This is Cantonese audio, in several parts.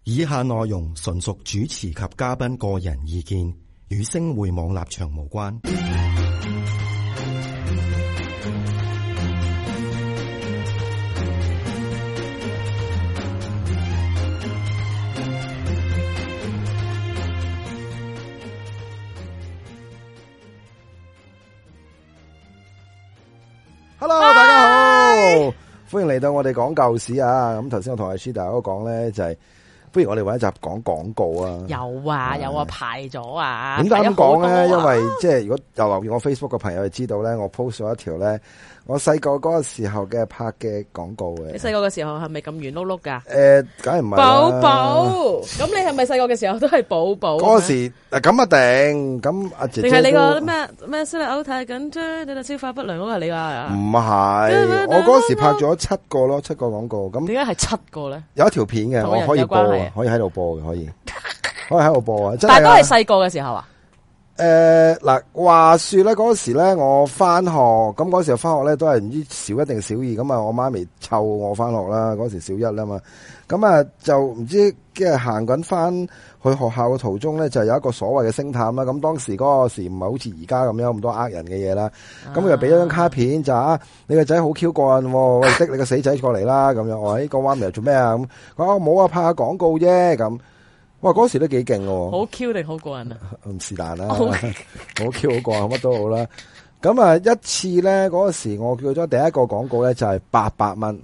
以下內容純屬主持及嘉賓個人意見，與星匯網立場無關。 Hello， 大家好，歡迎嚟到我哋講舊史啊！咁頭先我同阿 Shida 嗰個講咧，就係不如我哋搵一集講廣告啊！ 有啊，排咗啊！ 點解咁講咧？因為即係如果有留意我 Facebook 嘅朋友就知道咧，我 post 咗一條咧，我細個嗰個時候嘅拍嘅廣告嘅。 你細個嘅時候係咪咁圓碌碌噶？ 梗係唔係寶寶，咁你係咪細個嘅時候都係寶寶？ 嗰時咁啊定咁阿姐姐定係你個咩消化太緊張，你消化不良嗰個係你啊？ 唔係，我嗰時拍咗7個咯，7個廣告。咁點解係7個咧？ 有一條片嘅，我可以播嘅，可以喺度播嘅，可以喺度播啊！ 但係都係細個嘅時候啊。 嗱，話說咧嗰時咧，我翻學，咁嗰時候翻學咧都係唔知小1定小2，咁啊我媽咪湊我翻學啦，嗰時小1啦嘛，咁啊就唔知即係行緊翻去學校嘅途中咧，就有一個所謂嘅星探啦，咁當時嗰個時唔係好似而家咁樣咁多呃人嘅嘢啦，咁佢就俾咗張卡片就你個仔好 Q 過癮，喂，的你個死仔過嚟啦，咁樣我話個媽咪又做咩啊？咁佢話冇啊，拍下廣告啫咁。哇！嗰時都幾勁喎， 好 Q 定好過癮啊？ 唔是但啦，好 Q 好過癮，乜都好啦。咁啊，一次咧嗰時我叫咗第一個廣告咧就係800蚊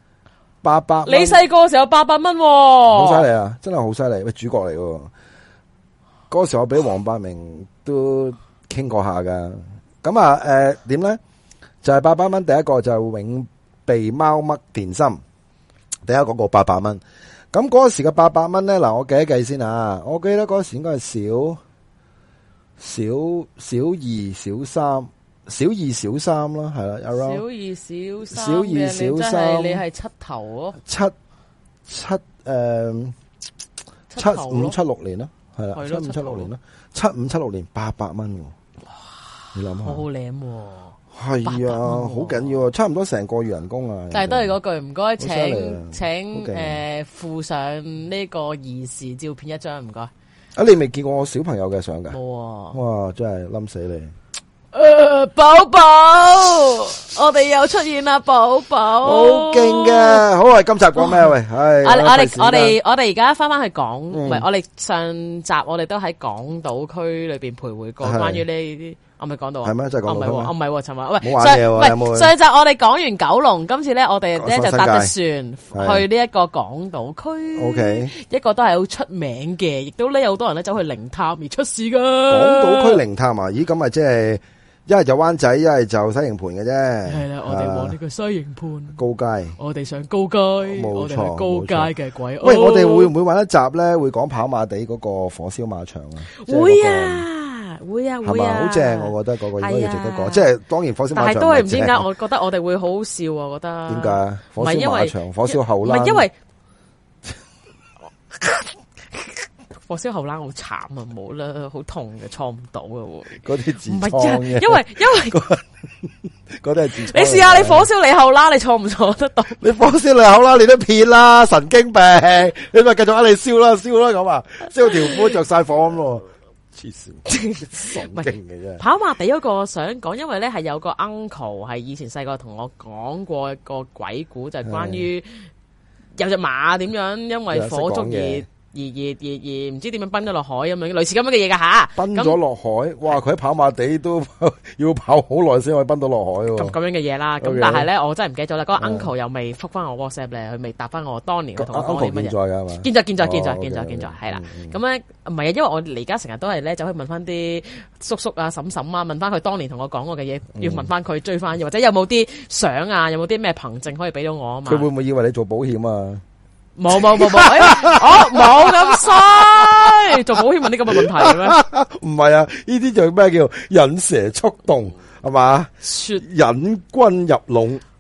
，800。 你細個嘅時候800蚊， 好犀利啊！真係好犀利，喂，主角嚟喎。嗰時我俾黃百鳴都傾過下噶。咁啊，點咧？就係800蚊，第一個就係永備貓嘜電芯，第一個廣告800蚊。咁嗰時嘅800蚊咧，嗱我計一計先啊！我記得嗰時應該係小2、小3啦，係啦，有啦。 小2、小3， 小2、小3， 你係7頭咯 ？75、76年啦，係啦，75、76年啦，75、76年800蚊喎，你諗下， 好靚喎。 係啊，好緊要啊，差唔多成個月人工啊！ 但係都係嗰句，唔該，請附上呢個兒時照片一張，唔該。 啊，你未見過我小朋友嘅相噶？ 冇啊！ 哇，真係冧死你！ 寶寶，我哋又出現啦，寶寶， 好勁嘅。好啊，今集講咩？喂， 我哋而家翻去講，唔係我哋上集我哋都喺港島區裏邊徘徊過，關於呢啲。我咪講到係咩？真係講到唔係，尋日喂， 上集我哋講完九龍，今次咧我哋咧就搭隻船去呢一個港島區。 OK， 一個都係好出名嘅，亦都咧有好多人咧走去靈探而出事噶。 港島區靈探啊？咦，咁咪即係一係就灣仔，一係就西營盤嘅啫。 係啦，我哋往呢個西營盤高街， 我哋上高街， 冇錯， 高街嘅鬼。 喂，我哋會唔會玩一集咧？會講跑馬地嗰個火燒馬場啊？ 會啊！會啊， 係嘛，好正，我覺得嗰個應該要值得講。即係當然火燒馬場， 但係都係唔知點解，我覺得我哋會好笑啊！我覺得點解？火燒馬場、火燒後欄， 唔係因為火燒後欄好慘啊！冇啦，好痛嘅，錯唔到嘅會。 嗰啲痔瘡嘅， 唔係因為嗰啲係痔瘡。 你試下你火燒你後欄，你錯唔錯得到？ 你火燒你後欄，你都騙啦，神經病！你咪繼續你燒啦，燒啦咁啊，燒條褲着晒火咁咯。黐線，神經嘅啫。 跑馬地嗰個想講，因為咧係有個 uncle 係以前細個同我講過一個鬼故，就係關於有隻馬點樣因為火燭而唔知點樣奔咗落海咁樣，類似咁樣嘅嘢噶吓。 奔咗落海，哇！佢喺跑馬地都要跑好耐先可以奔到落海喎。 咁樣嘅嘢啦，咁但係咧我真係唔記得咗啦。嗰個 uncle 又未覆翻我 WhatsApp 咧，佢未答翻我當年佢同我講啲乜嘢。 健在噶係嘛？ 健在係啦。咁咧唔係啊，因為我而家成日都係咧走去問翻啲叔叔啊、嬸嬸啊，問翻佢當年同我講過嘅嘢，要問翻佢追翻，又或者有冇啲相啊，有冇啲咩憑證可以俾到我啊嘛？ 佢會唔會以為你做保險啊？ 冇，我冇咁衰，做保險問啲咁嘅問題咩？ 唔係啊，呢啲就咩叫引蛇出洞係嘛？引君入籠，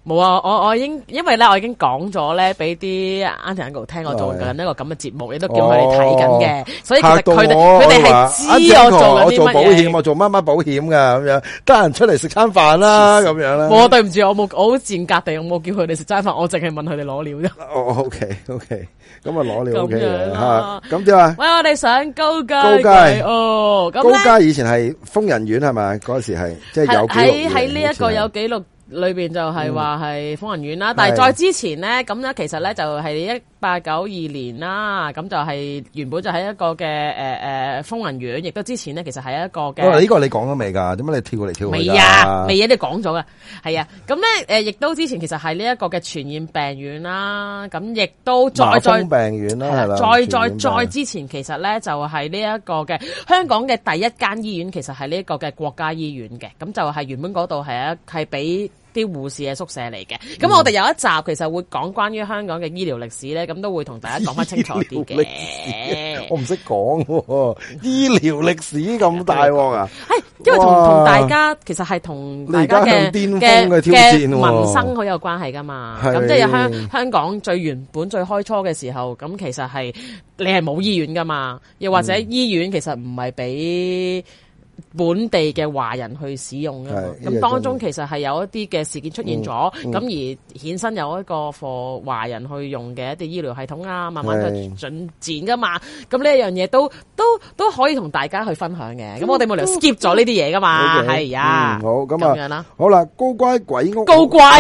冇啊！我已經因為咧，我已經講咗咧，俾啲 Auntie Uncle 聽我做緊一個咁嘅節目，亦都叫佢哋睇緊嘅，所以其實佢哋係知我做緊啲乜嘢。 我做保險，我做乜乜保險噶咁樣，得閒出嚟食餐飯啦咁樣啦。 我對唔住，我好賤格地，我冇叫佢哋食餐飯，我淨係問佢哋攞料啫。 哦，OK，咁啊攞料 OK 嘅吓，咁點啊？ 喂，我哋上高街哦，咁高街以前係瘋人院係咪？嗰時係即係有記錄喺呢一個有記錄。裏邊就係話係瘋人院啦，但係再之前咧，咁咧其實咧就係1892年啦，咁就係原本就係一個嘅瘋人院，亦都之前咧其實係一個嘅。 呢個你講咗未㗎？點解你跳嚟跳去？ 未啊，未嘢你講咗㗎，係啊，咁咧亦都之前其實係呢一個嘅傳染病院啦，咁亦都再病院啦，係啦， 再之前其實咧就係呢一個嘅香港嘅第一間醫院，其實係呢一個嘅國家醫院嘅，咁就係原本嗰度係俾啲護士嘅宿舍嚟嘅，咁我哋有一集其實會講關於香港嘅醫療歷史咧，咁都會同大家講翻清楚啲嘅。 我唔識講喎，醫療歷史咁大鑊啊！ 因為同大家其實係同大家嘅民生好有關係噶嘛。咁即係香港最原本最開初嘅時候，咁其實係你係冇醫院噶嘛，又或者醫院其實唔係俾本地嘅華人去使用㗎嘛，咁當中其實係有一啲嘅事件出現咗，咁而衍生有一個畀華人去用嘅一啲醫療系統啊，慢慢去進展噶嘛，咁呢一樣嘢都可以同大家去分享嘅，咁我哋冇理由 skip 咗呢啲嘢噶嘛，係啊， 好咁樣啦， 好啦，高乖鬼屋， 高乖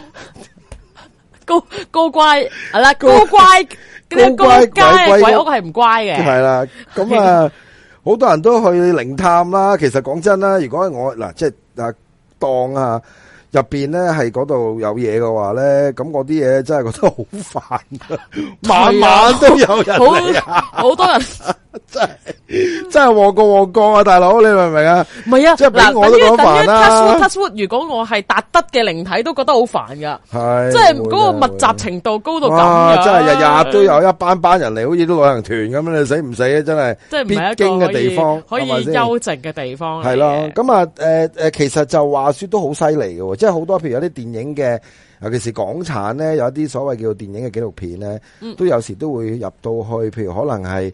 係啦，高乖鬼屋係唔乖嘅， 係啦，咁啊。好多人都去靈探啦，其實講真啦，如果我嗱即係當啊入邊咧係嗰度有嘢嘅話咧，咁嗰啲嘢真係覺得好煩，晚晚都有人嚟啊， 好多人真係旺過啊，大佬你明唔明啊？ 唔係啊， 即係俾我都覺得煩啦。 touch wood，如果我係達德嘅靈體，都覺得好煩噶， 係即係嗰個密集程度高到咁樣， 真係日日都有一班人嚟，好似啲旅行團咁樣，你死唔死啊？真係， 即係必經嘅地方， 可以休靜嘅地方， 係咯。咁啊，其實就話說都好犀利嘅，即係好多譬如有啲電影嘅。尤其是港產咧，有一啲所謂叫做電影嘅紀錄片咧，都有時都會入到去，譬如可能係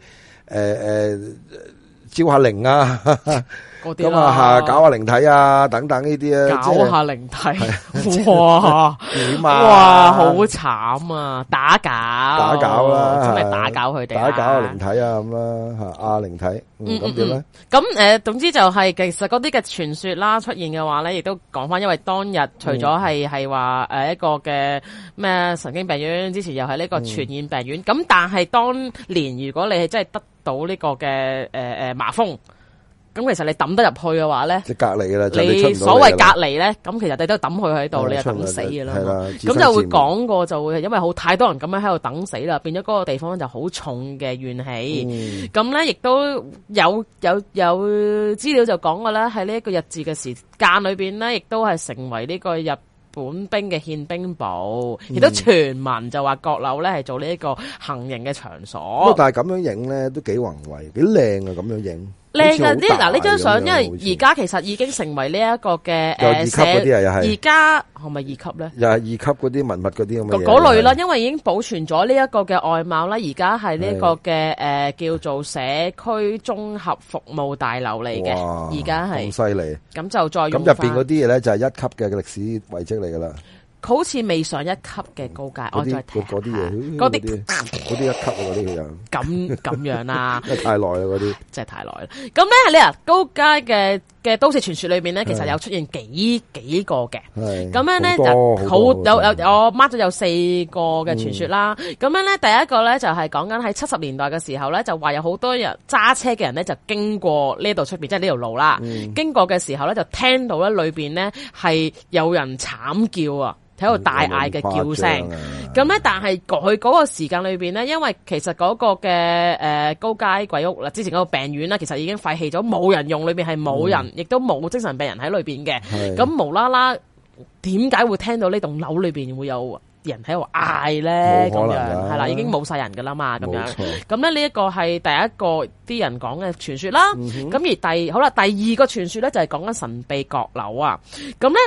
招下靈啊，咁啊搞下靈體啊等等呢啲啊， 搞下靈體，哇點啊？ 哇，好慘啊！打攪啦， 真係打攪佢哋， 打攪下靈體啊咁啦吓，靈體，咁點咧？ 咁總之就係其實嗰啲嘅傳說啦出現嘅話咧，亦都講翻，因為當日除咗係話一個嘅咩神經病院，之前又係呢個傳染病院，咁但係當年如果你係真係得到呢個嘅麻風。咁其實你抌得入去嘅話咧， 即係隔離㗎啦。 你所謂隔離咧，咁其實你都抌佢喺度，你就等死㗎啦。咁就會講過，就會係因為太多人咁樣喺度等死啦，變咗嗰個地方就好重嘅怨氣。咁咧亦都有資料就講過啦，喺呢一個日治嘅時間裏邊咧，亦都係成為呢個日本兵嘅憲兵部，亦都傳聞就話閣樓咧係做呢一個行刑嘅場所。 但係咁樣影咧都幾宏偉，幾靚啊！咁樣影。 靚啊！嗱呢張相，因為而家其實已經成為呢一個嘅二級嗰啲啊，又係而家係咪二級咧？ 又係二級嗰啲文物嗰啲咁嘅嘢。 嗰類啦，因為已經保存咗呢一個嘅外貌啦，而家係呢一個嘅叫做社區綜合服務大樓嚟嘅，而家係咁犀利。 咁就再用咁入邊嗰啲嘢咧就係一級嘅歷史遺跡嚟噶啦。 好似未上一級嘅高階，我再睇嗰啲嘢， 嗰啲一級啊，嗰啲佢又咁樣啦， 太耐啦嗰啲， 真係太耐啦。咁咧喺呢高階嘅都市傳說裏邊咧，其實有出現幾個嘅，咁樣咧就好有我 mark 咗有4個嘅傳說啦。咁樣咧第一個咧就係講緊喺70年代嘅時候咧，就話有好多人揸車嘅人咧就經過呢度出邊，即係呢條路啦。經過嘅時候咧就聽到咧裏邊咧係有人慘叫啊！喺度大嗌嘅叫聲，咁咧，但係佢嗰個時間裏邊咧，因為其實嗰個嘅高階鬼屋啦，之前嗰個病院啦，其實已經廢棄咗，冇人用，裏邊係冇人，亦都冇精神病人喺裏邊嘅。咁無啦啦，點解會聽到呢棟樓裏邊會有人喺度嗌咧？咁樣係啦，已經冇晒人噶啦嘛，咁樣。咁咧呢一個係第一個啲人講嘅傳說啦。咁而第二個傳說咧就係講緊神秘閣樓啊。咁咧。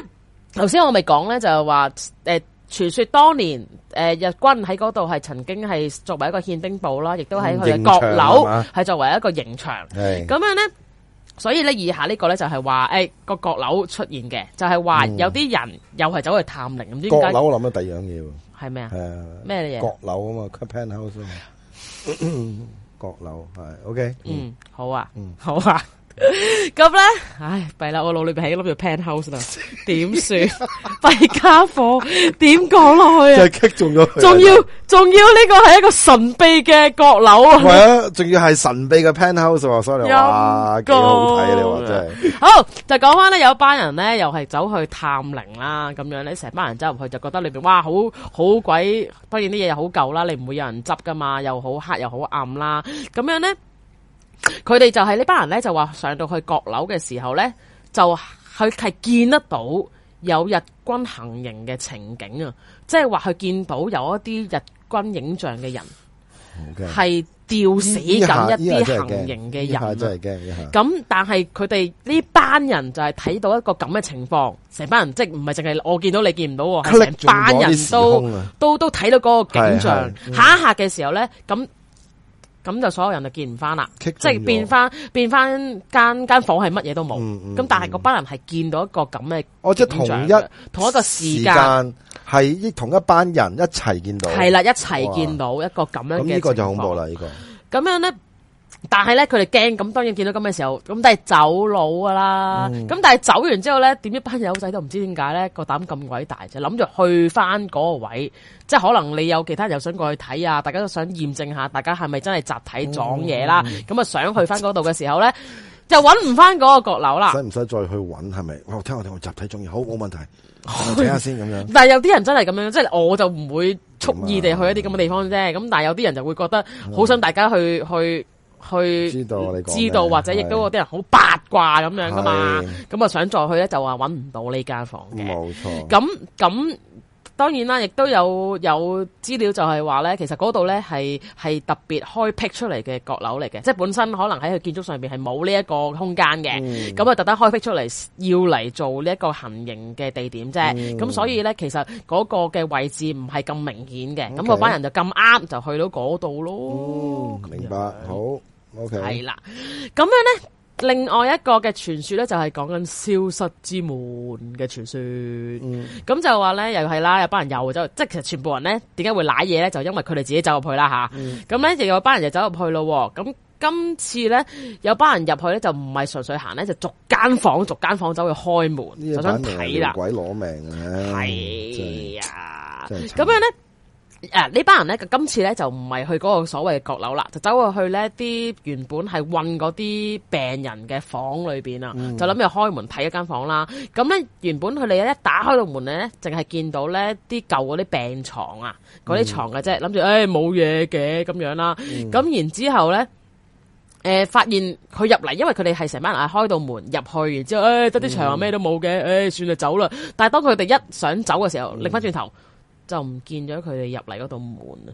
頭先我咪講咧，就係話傳說當年日軍喺嗰度係曾經係作為一個憲兵部啦，亦都喺佢嘅閣樓係作為一個刑場。咁樣咧，所以咧以下呢個咧就係話個閣樓出現嘅，就係話有啲人又係走去探靈，唔知點解。 閣樓我諗到第二樣嘢喎，係咩啊？咩嘢？ 閣樓啊嘛 ，penthouse 啊嘛，閣樓係 OK。 好啊，好啊。咁咧，唉，弊啦！我腦裏邊係諗住 penthouse 啦，點算？弊家伙，點講落去啊？ 就係擊中咗佢。 仲要呢個係一個神秘嘅閣樓啊！ 係啊，仲要係神秘嘅 penthouse 喎，所以哇，幾好睇啊！你話真係。好， 就講翻咧，有班人咧又係走去探靈啦，咁樣咧，成班人走入去就覺得裏邊哇，好鬼，當然啲嘢又好舊啦，你唔會有人執噶嘛，又好黑又好暗啦，咁樣咧。佢哋就係呢班人咧，就話上到去閣樓嘅時候咧，就佢係見得到有日軍行刑嘅情景啊！即係話佢見到有一啲日軍影像嘅人，係吊死緊一啲行刑嘅人。真係驚！咁但係佢哋呢班人就係睇到一個咁嘅情況，成班人即係唔係淨係我見到你見唔到，係成班人都睇到嗰個景象。下一刻嘅時候咧，咁就所有人就見唔翻啦，即係變翻間房係乜嘢都冇。咁但係嗰班人係見到一個咁嘅， 即係同一個時間係同一班人一齊見到， 係啦，一齊見到一個咁樣嘅情況。咁呢個就恐怖啦，呢個。咁樣咧，但係咧佢哋驚，咁當然見到咁嘅時候，咁都係走佬噶啦。咁但係走完之後咧，點知班友仔都唔知點解咧個膽咁鬼大，就諗住去翻嗰個位。即係可能你有其他人又想過去睇啊，大家都想驗證下，大家係咪真係集體撞嘢啦？咁啊想去翻嗰度嘅時候咧，就揾唔翻嗰個閣樓啦。 使唔使再去揾？係咪？我聽我集體撞嘢，好冇問題。睇下先咁樣。 但係有啲人真係咁樣，即係我就唔會蓄意地去一啲咁嘅地方啫。咁但係有啲人就會覺得好想大家去知道或者亦都有啲人好八卦咁樣噶嘛。咁啊想再去咧就話揾唔到呢間房嘅。冇錯。咁。當然啦，亦都有資料就係話咧，其實嗰度咧係特別開闢出嚟嘅閣樓嚟嘅，即係本身可能喺佢建築上邊係冇呢一個空間嘅，咁啊特登開闢出嚟要嚟做呢一個行刑嘅地點啫。咁所以咧，其實嗰個嘅位置唔係咁明顯嘅，咁嗰班人就咁啱就去到嗰度咯。 明白，好 OK。 係啦，咁樣咧。另外一個嘅傳說咧，就係講緊消失之門嘅傳說。咁就話咧，又係啦，有班人又走，即係其實全部人咧，點解會瀨嘢咧？就因為佢哋自己走入去啦吓。咁咧，又有班人就走入去咯。咁今次咧，有班人入去咧，就唔係純粹行咧，就逐間房走去開門，就想睇啦。 鬼攞命啊！ 係啊，咁樣咧。呢班人咧，今次咧就唔係去嗰個所謂嘅閣樓啦，就走去呢啲原本係韞嗰啲病人嘅房裏邊啊，就諗住開門睇一間房啦。咁咧原本佢哋一打開到門咧，淨係見到咧啲舊嗰啲病床啊，嗰啲床嘅啫，諗住冇嘢嘅咁樣啦。咁然之後咧，發現佢入嚟，因為佢哋係成班人開到門入去，然之後得啲床咩都冇嘅，算就走啦。但係當佢哋一想走嘅時候，擰翻轉頭。就唔見咗佢哋入嚟嗰道門啊！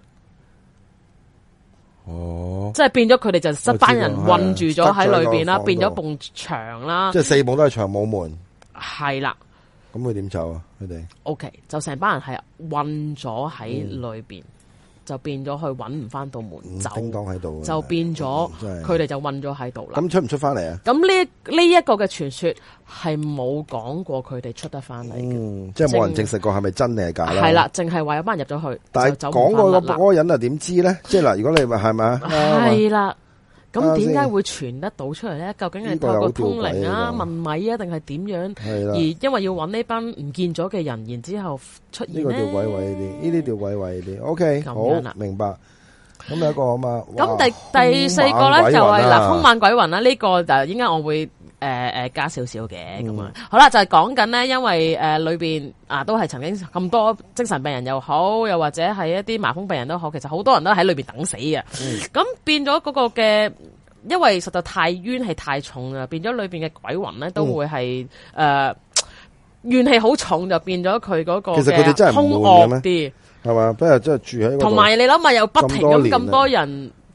哦，即係變咗佢哋就一班人困住咗喺裏邊啦，變咗埲牆啦。 即係四埲都係牆冇門。 係啦。 咁佢點走啊？佢哋 OK， 就成班人係困咗喺裏邊。就變咗去揾唔翻道門走， 叮當喺度， 就變咗佢哋就困咗喺度啦。 咁出唔出翻嚟啊？ 咁呢一個嘅傳說係冇講過佢哋出得翻嚟嘅， 即係冇人證實過係咪真定係假啦。 係啦，淨係話有班人入咗去， 但係講過嗰個人啊，點知咧？即係嗱，如果你話係咪啊？ 係啦。咁點解會傳得到出嚟咧？究竟係透過通靈啊、問米啊，定係點樣？而因為要揾呢班唔見咗嘅人，然之後出現呢？ 呢個吊詭位啲，呢啲吊詭位啲。OK，好明白。咁有一個啊嘛。 咁第四個咧就係嗱，風猛鬼魂啦。呢個就應該我會加少少嘅咁啊。好啦，就係講緊咧，因為裏邊都係曾經咁多精神病人又好，又或者係一啲麻風病人都好，其實好多人都喺裏邊等死嘅。咁變咗嗰個嘅，因為實在太冤氣太重啦，變咗裏邊嘅鬼魂咧都會係怨氣好重，就變咗佢嗰個其實佢哋真係兇惡啲， 係嘛？不如真係住喺同埋你諗下，又不停咁多人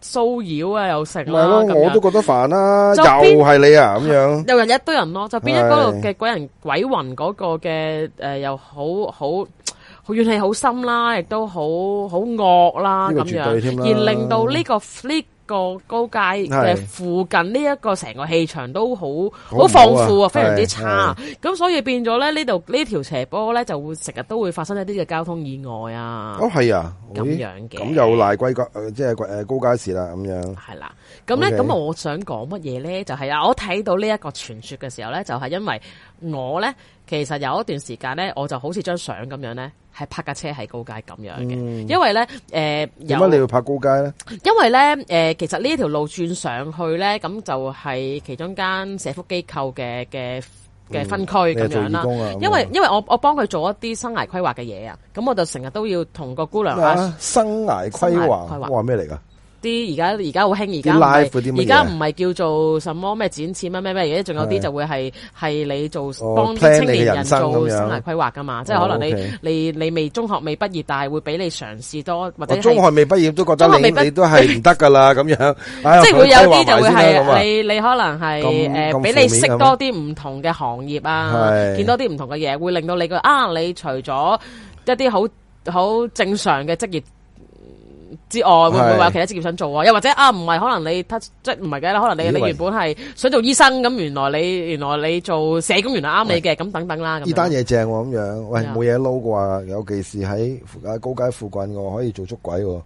騷擾啊，又成唔係咯， 啦， 我都覺得煩啦， 就又係你啊咁樣。 又一堆人咯，就變咗嗰度嘅鬼魂嗰個嘅又好怨氣好深啦，亦都好惡啦咁樣，而令到呢個高街嘅附近呢一個成個氣場都好豐富啊，非常之差。咁所以變咗咧呢度呢條斜坡咧就會成日都會發生一啲嘅交通意外啊。 哦，係啊， 咁樣嘅。 咁又賴即係高街市啦，咁樣。 係啦，咁咧咁我想講乜嘢咧？就係我睇到呢一個傳說嘅時候咧，就係因為我咧其實有一段時間咧，我就好似張相咁樣咧。係泊架車喺高街咁樣嘅，因為咧點解你要泊高街咧？ 因為咧其實呢一條路轉上去咧，咁就係其中間社福機構嘅分區咁樣啦。因為我幫佢做一啲生涯規劃嘅嘢啊，咁我就成日都要同個姑娘生涯規劃，話咩嚟㗎？ 啲而家好興，而家唔係叫做什麼咩展翅咩，而家仲有啲就會係你做幫啲青年人做生涯規劃噶嘛，即係可能你未中學未畢業，但係會俾你嘗試多或者中學未畢業都覺得你都係唔得噶啦咁樣， 即係會有啲就會係你可能係俾你識多啲唔同嘅行業啊，見多啲唔同嘅嘢，會令到你覺得你除咗一啲好正常嘅職業之外，會唔會話有其他職業想做啊？又或者唔係可能你即係唔係嘅啦？可能你原本係想做醫生咁，原來你做社工原來啱你嘅，咁等等啦。 呢單嘢正喎咁樣，喂冇嘢撈啩，尤其是喺高街附近嘅可以做捉鬼喎。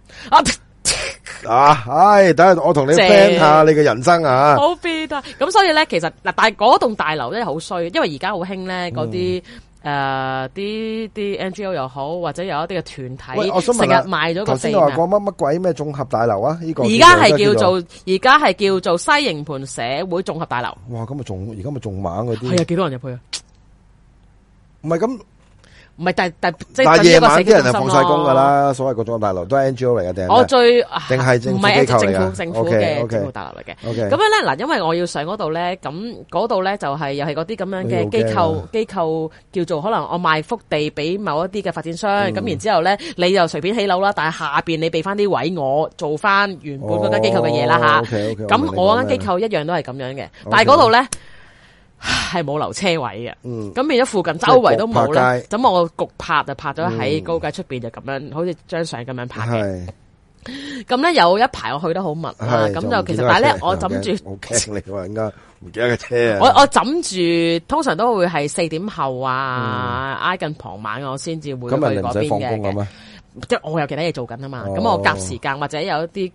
等下我同你 plan 下你嘅人生啊！ 好變態咁，所以咧其實嗱，但係嗰棟大樓咧好衰，因為而家好興咧嗰啲。啲 NGO 又好，或者有一啲嘅團體成日賣咗個地。頭先話過乜鬼咩綜合大樓啊？呢個而家係叫做西營盤社會綜合大樓。 哇！咁而家咪仲猛嗰啲。 係啊，幾多人入去啊？ 唔係咁。 唔係，但係夜晚啲人係放晒工噶啦，所謂嗰種大樓都係 NGO 嚟嘅定係政府機構嚟嘅？ 政府嘅政府大樓嚟嘅。咁樣咧嗱，因為我要上嗰度咧，咁嗰度咧就係又係嗰啲咁樣嘅機構叫做可能我賣幅地俾某一啲嘅發展商，咁然之後咧你就隨便起樓啦，但係下邊你俾翻啲位我做翻原本嗰間機構嘅嘢啦吓。咁我間機構一樣都係咁樣嘅，但係嗰度咧。係冇留車位嘅，咁變咗附近周圍都冇咧，咁我焗泊就泊咗喺高街出邊就咁樣，好似張相咁樣拍嘅。咁咧有一排我去得好密啦，咁就其實但係咧我枕住， 好驚你話應該唔記得嘅車啊！ 我枕住通常都會係4點後挨近傍晚我先至會去嗰邊嘅。即係我有其他嘢做緊啊嘛，咁我夾時間或者有一啲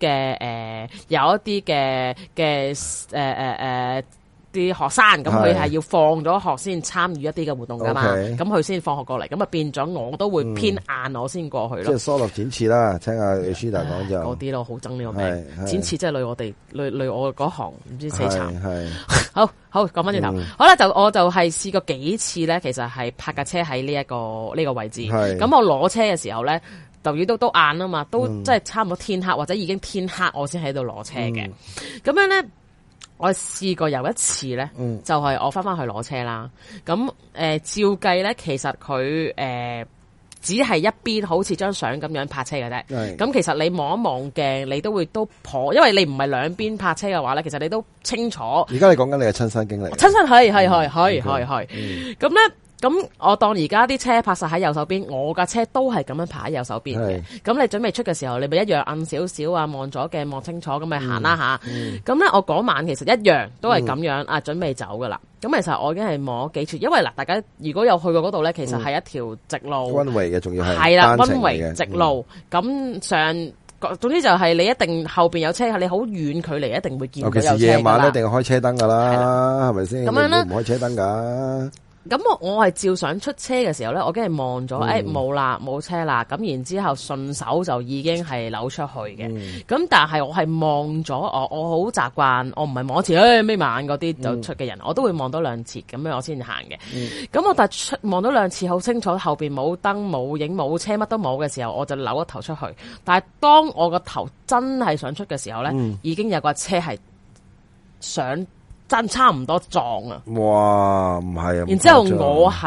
嘅啲學生咁佢係要放咗學先參與一啲嘅活動噶嘛，咁佢先放學過嚟，咁啊變咗我都會偏晏我先過去咯。 即係疏落展翅啦，聽下 Rashida 講就嗰啲咯，好憎呢個名展翅，即係累我嗰行唔知死慘。好講翻轉頭，好啦，我就係試過幾次咧，其實係泊架車喺呢一個位置，咁我攞車嘅時候咧，就要都晏啊嘛，都即係差唔多天黑或者已經天黑，我先喺度攞車嘅，咁樣咧。我試過有一次咧，就係我翻去攞車啦。咁照計咧，其實佢只係一邊好似張相咁樣泊車嘅啫。咁其實你望一望鏡，你都會因為你唔係兩邊泊車嘅話咧，其實你都清楚。而家你講緊你嘅親身經歷。 親身係。咁咧。咁我當而家啲車泊晒喺右手邊，我架車都係咁樣泊喺右手邊嘅。咁你準備出嘅時候，你咪一樣暗少少啊，望咗鏡望清楚咁咪行啦吓。咁咧我嗰晚其實一樣都係咁樣準備走噶啦。咁其實我已經係望咗幾次，因為嗱，大家如果有去過嗰度咧，其實係一條直路， 溫圍嘅，仲要係啦，溫圍直路。咁總之就係你一定後邊有車，你好遠距離一定會見到有車㗎啦。尤其是夜晚一定開車燈噶啦，係咪先？咁樣咧，唔開車燈噶。 咁我係照想出車嘅時候咧，我梗係望咗，冇啦，冇車啦，咁然之後順手就已經係扭出去嘅。咁但係我係望咗，我好習慣，我唔係望一次，眯埋眼嗰啲就出嘅人，我都會望多兩次，咁樣我先行嘅。咁我但係望多兩次好清楚，後邊冇燈冇影冇車乜都冇嘅時候，我就扭個頭出去。但係當我個頭真係想出嘅時候咧，已經有個車係想真差唔多撞啊！ 哇，唔係啊！ 然之後我係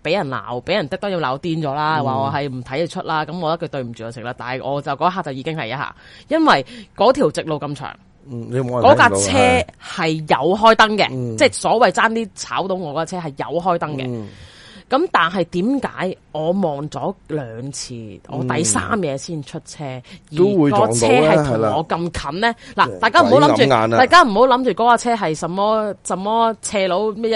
俾人鬧，俾人當然鬧癲咗啦，話我係唔睇得出啦，咁我一句對唔住我食啦，但係我就嗰一刻就已經係一下，因為嗰條直路咁長。嗰架車係有開燈嘅，即係所謂爭啲炒到我嗰架車係有開燈嘅。咁但係點解我望咗2次，我第3嘢先出車，而個車係同我咁近咧？嗱，大家唔好諗住，大家唔好諗住嗰架車係什麼斜路咩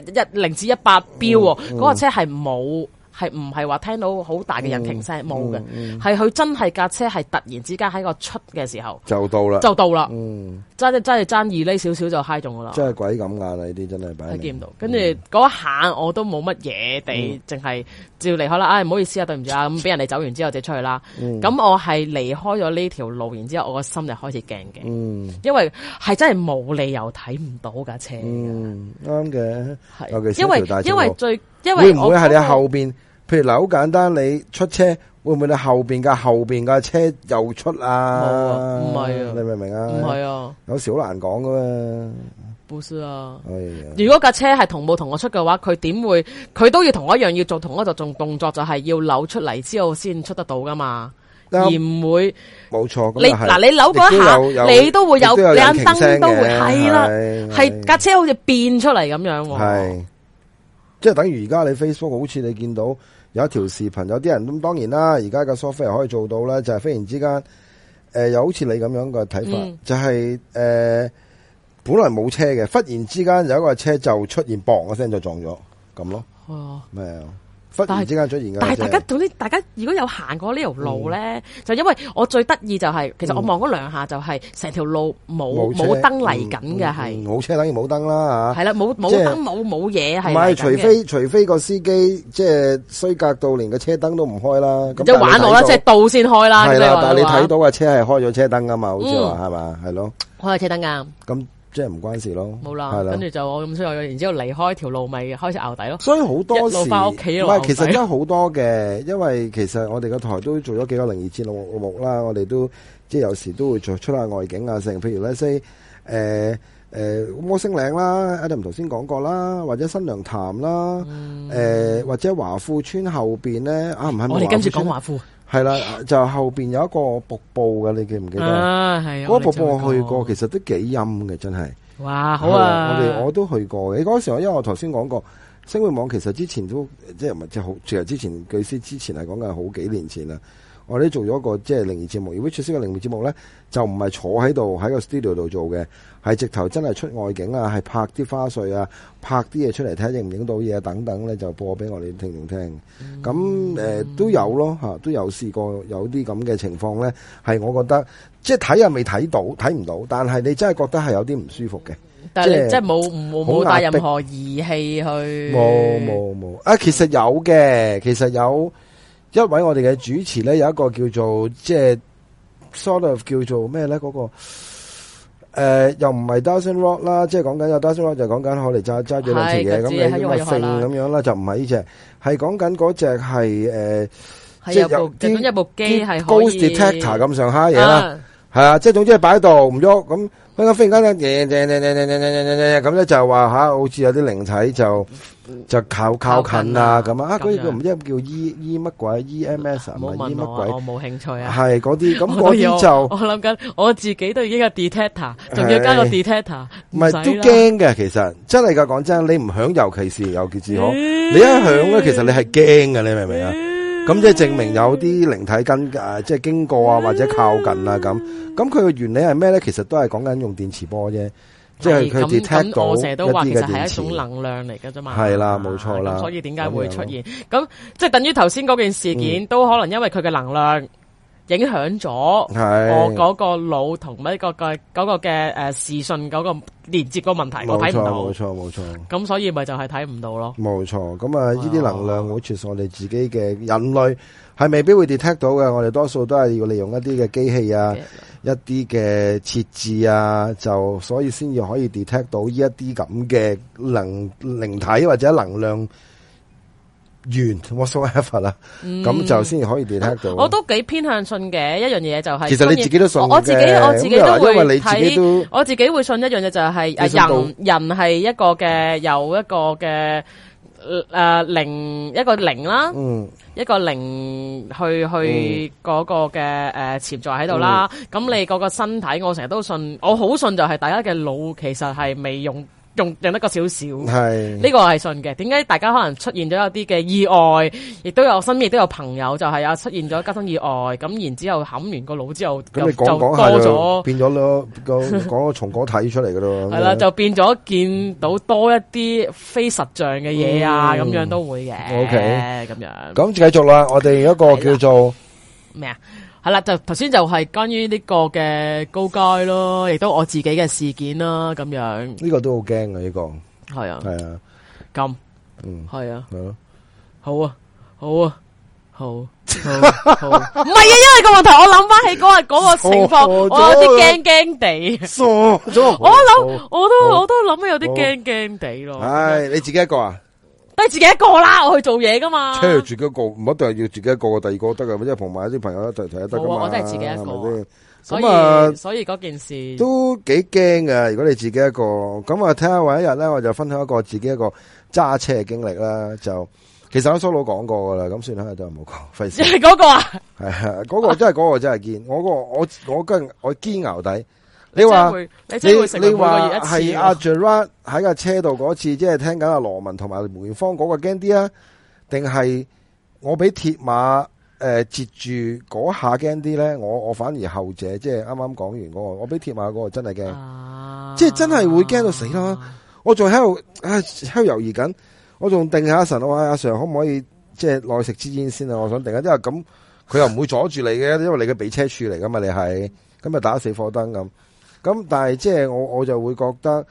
0至100標喎，嗰架車係冇。係唔係話聽到好大嘅引擎聲冇嘅？係佢真係架車係突然之間喺個出嘅時候就到啦， 真係爭2厘少少就嗨中噶啦， 真係鬼咁眼啊！呢啲真係擺。 係見唔到，跟住嗰一下我都冇乜嘢地，淨係照離開啦。唉，唔好意思啊，對唔住啊，咁俾人哋走完之後就出去啦。咁我係離開咗呢條路，然之後我個心就開始驚嘅，因為係真係冇理由睇唔到架車。 啱嘅， 係因為會唔會係你後邊？譬如嗱，好簡單，你出車會唔會你後邊架車又出啊？ 唔係啊， 你明唔明啊？ 唔係啊， 有時好難講噶嘛。 不是啊， 哎、 如果架車係同步同我出嘅話，佢點會？佢都要同我一樣要做同一個動作，就係要扭出嚟之後先出得到噶嘛。而唔會冇錯。 你嗱，你扭嗰一下，你都會有兩燈都會係啦，係架車好似變出嚟咁樣。 係，即係等於而家你 Facebook 好似你見到有一條視頻，有啲人咁當然啦，而家嘅 software 可以做到啦，就係忽然之間又好似你咁樣嘅睇法，就係本來冇車嘅，忽然之間有一個車就出現，砰一聲就撞咗咁咯。咩啊？忽然之間出現嘅， 但係大家如果有行過呢條路咧，就因為我最得意就係，其實我望嗰2下就係成條路冇燈嚟緊嘅，係冇車等於冇燈啦嚇。 係啦，冇燈冇嘢係。唔係，除非個司機即係衰格到連個車燈都唔開啦。咁即係玩我啦，即係到先開啦。 係啦，但係你睇到嘅車係開咗車燈噶嘛？好似話係嘛？係咯， 開咗車燈㗎。咁即係唔關事咯， 冇啦，跟住就我咁所以，然之後離開條路咪開始淆底咯。 所以好多時一路翻屋企， 唔係其實真係好多嘅，因為其實我哋個台都做咗幾個靈異節目啦，我哋都即係有時都會出下外景啊，成譬如咧 say 摩星嶺啦 ，Adam 頭先講過啦，或者新娘潭啦，或者華富村後邊咧唔係我哋跟住講華富。 係啦，就後邊有一個瀑布嘅，你記唔記得？ 係嗰個瀑布我去過，其實都幾陰嘅，真係。 哇，好啊！ 我都去過嘅。嗰時候因為我頭先講過，星匯網其實之前都即係唔係即係好，其實之前據知之前係講緊好幾年前啦。我哋做咗個即係靈異節目，如果出色嘅靈異節目咧，就唔係坐喺度喺個 studio 度做嘅，係直頭真係出外景啊，係拍啲花絮啊，拍啲嘢出嚟睇下影唔影到嘢等等咧，就播俾我哋聽眾聽。咁都有咯嚇，都有試過有啲咁嘅情況咧，係我覺得即係睇又未睇到，睇唔到，但係你真係覺得係有啲唔舒服嘅。 但係即係冇帶任何儀器去。 冇啊！其實有嘅，其實有。一位我哋嘅主持咧，有一個叫做即係 sort of 叫做咩咧？嗰個又唔係 Dawson Rock 啦，即係講緊有 Dawson Rock 就講緊我哋揸住兩條嘢咁你咁啊揈咁樣啦，就唔係呢隻，係講緊嗰隻係即係有部機係可以 Ghost Detector 咁上下嘢啦，係啊，即係總之係擺喺度唔喐咁。忽然間咧，咁咧就話好似有啲靈體就靠近啊咁啊！嗰啲唔知叫 E 乜鬼 EMS 啊，唔係 E 乜鬼？ 我冇興趣啊。 係嗰啲咁嗰啲就我諗緊，我自己都已經有 detector， 仲要加個 detector， 唔係都驚嘅。其實真係噶，講真，你唔響，尤其是至好，你一響咧，其實你係驚嘅，你明唔明啊？咁即係證明有啲靈體即係經過啊，或者靠近啊咁。咁佢嘅原理係咩咧？其實都係講緊用電磁波啫，即係佢 detect 到我成日都話其實係一一種能量嚟嘅啫嘛。 係啦，冇錯啦。 所以點解會出現？咁即係等於頭先嗰件事件，都可能因為佢嘅能量影響咗我嗰個腦同埋嗰個嘅視訊嗰個連接個問題，我睇唔到。 冇錯。 咁所以咪就係睇唔到咯。 冇錯。咁啊，呢啲能量好似我哋自己嘅人類係未必會 detect 到嘅。我哋多數都係要利用一啲嘅機器啊，一啲嘅設置啊，就所以先至可以 detect 到呢一啲咁嘅靈體或者能量源 whatsoever 啦，咁就先至可以 detect 到。 我都幾偏向信嘅一樣嘢就係， 其實你自己都信嘅。 我自己都會因為你自己都我自己會信一樣嘢就係人係一個嘅有一個嘅一個零啦，一個零去嗰個嘅潛在喺度啦。咁你嗰個身體，我成日都信，我好信就係大家嘅腦其實係未用得個少少，係呢個係信嘅。點解大家可能出現咗一啲嘅意外，亦都有身邊亦都有朋友就係有出現咗交通意外，咁然之後冚完個腦之後就多咗變咗咯個松果體出嚟噶咯， 係啦，就變咗見到多一啲非實像嘅嘢啊，咁樣都會嘅。 OK， 咁樣咁繼續啦，我哋一個叫做咩啊？係啦，就頭先就係關於呢個嘅高階咯，亦都我自己嘅事件啦，咁樣呢個都好驚啊！呢個係啊， 係啊， 咁係啊，好啊，好啊，好，唔係啊，因為個問題，我諗翻起嗰日嗰個情況，我有啲驚驚地， 傻咗， 我都諗有啲驚驚地咯。 唉，你自己一個啊？ 都係自己一個啦，我去做嘢噶嘛。 即係自己一個，唔一定係要自己一個，第二個得噶，即係同埋啲朋友一齊睇得噶嘛。 我都係自己一個，所以嗰件事都幾驚噶。如果你自己一個，咁啊，睇下搵一日咧，我就分享一個自己一個揸車嘅經歷啦。就其實我蘇佬講過噶啦，咁算啦，都係冇講，費事。 係嗰個啊？ 係啊，嗰個真係堅。我堅牛底。你話你話係阿 Gerard 喺架車度嗰次，即係聽緊阿羅文同埋梅艷芳嗰個驚啲啊？定係我俾鐵馬截住嗰下驚啲咧？我反而後者，即係啱啱講完嗰個，我俾鐵馬嗰個真係驚，即係真係會驚到死啦！我仲喺度猶豫緊，我仲定下神，我話阿 Sir 可唔可以即係耐食支煙先啊？我想定下，因為咁佢又唔會阻住你嘅，因為你嘅避車處嚟噶嘛，你係咁咪打死火燈咁。咁但係即係我就會覺得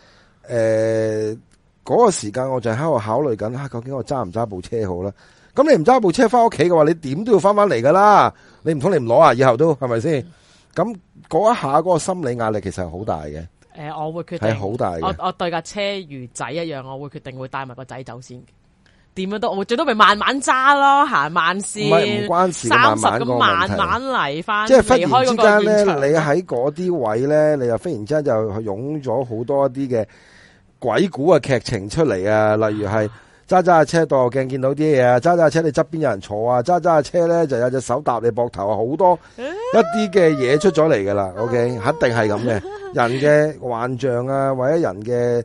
嗰個時間我就喺度考慮緊，究竟我揸唔揸部車好啦？咁你唔揸部車翻屋企嘅話，你點都要翻嚟噶啦，你唔通你唔攞啊？以後都係咪先？咁嗰一下嗰個心理壓力其實係好大嘅。 我會決定係好大嘅。 我對架車如仔一樣，我會決定會帶埋個仔走先。點樣都，我最多咪慢慢揸咯，行慢線， 唔關事，30咁慢慢嚟翻。 即係忽然之間咧，你喺嗰啲位咧，你又忽然之間就湧咗好多一啲嘅鬼故嘅劇情出嚟啊！例如係揸下車倒後鏡見到啲嘢啊，揸下車你側邊有人坐啊，揸下車咧就有隻手搭你膊頭啊，好多一啲嘅嘢出咗嚟噶啦。OK， 肯定係咁嘅，人嘅幻象啊，或者人嘅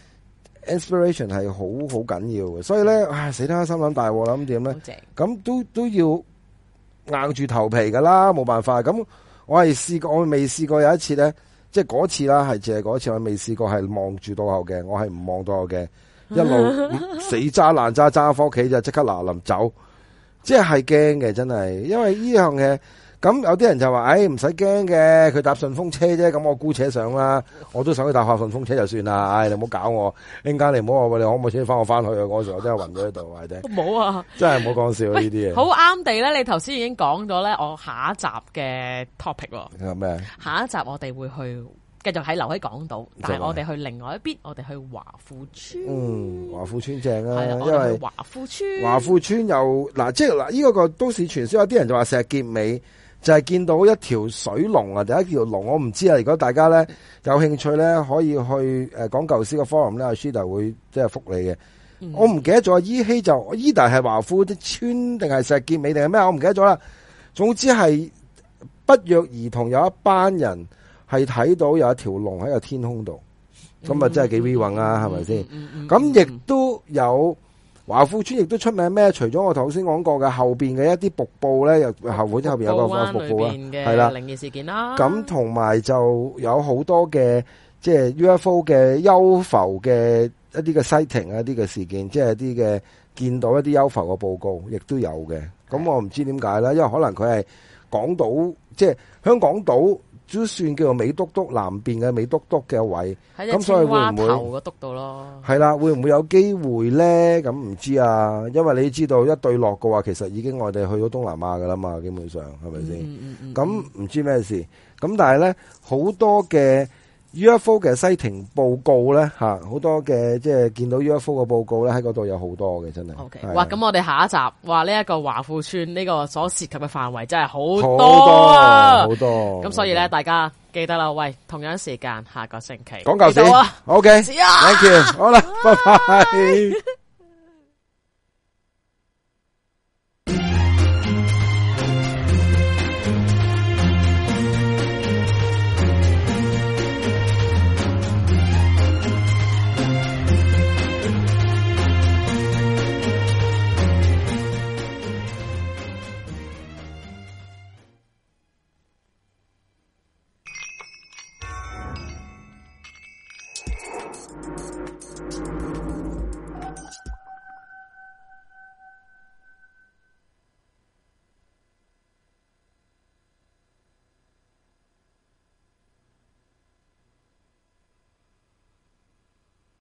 inspiration 係好緊要嘅，所以咧，死得心諗大禍啦，咁點咧？咁都要硬住頭皮噶啦，冇辦法。咁我未試過有一次咧，即係嗰次啦，係淨係嗰次，我未試過係望住倒後鏡，我係唔望倒後鏡，一路死揸爛揸翻屋企就即刻嗱臨走，即係驚嘅，真係，因為呢樣嘢。咁有啲人就話，唔使驚嘅，佢搭順風車啫。咁我姑且上啦，我都想去搭下順風車就算啦。你唔好搞我，陣間你唔好話你可唔可以先翻我翻去啊？嗰時我真係暈咗喺度，係啫。 冇啊，真係唔好講笑呢啲嘢。 好啱地咧，你頭先已經講咗咧，我下一集嘅 topic 喎。 咩？下一集我哋會去繼續留喺港島，但係我哋去另外一邊，我哋去華富村。 華富村正啊， 因為華富村。 華富村又即係呢個都市傳說，有啲人就話石硤尾。就係見到一條水龍啊，第一條龍，我唔知啊。如果大家咧有興趣咧，可以去講舊時個 forum 咧，阿 Shida 會即係覆你嘅。我唔記得咗，依稀就依度係華富啲村定係石硤尾定係咩？我唔記得咗啦。總之係不約而同有一班人係睇到有一條龍喺個天空度，咁啊真係幾 we 運啊，係咪先？咁亦都有。華富村亦都出名咩？除咗我頭先講過嘅後邊嘅一啲瀑布咧，後邊有個瀑布啊，係啦， 靈異事件啦。 咁同埋就有好多嘅即係 UFO 嘅幽浮嘅一啲嘅 sighting 一啲嘅事件，即係一啲嘅見到一啲幽浮嘅報告，亦都有嘅。咁我唔知點解啦，因為可能佢係港島，即係香港島。都算叫做美督督南邊嘅美督督嘅位，咁所以會唔會頭個督度咯？ 係啦，會唔會有機會咧？咁唔知啊，因為你知道一對落嘅話，其實已經我哋去到東南亞噶啦嘛，基本上係咪先？咁唔知咩事？咁但係咧好多嘅 UFO 嘅西庭報告咧吓，好多嘅即係見到 UFO 嘅報告咧喺嗰度有好多嘅，真係。 Okay. 哇！咁我哋下一集話呢一個華富村呢個所涉及嘅範圍真係好多啊， 好多。 咁所以咧，大家記得啦，喂，同樣時間下個星期講舊事。OK，Thank you，好啦，拜拜。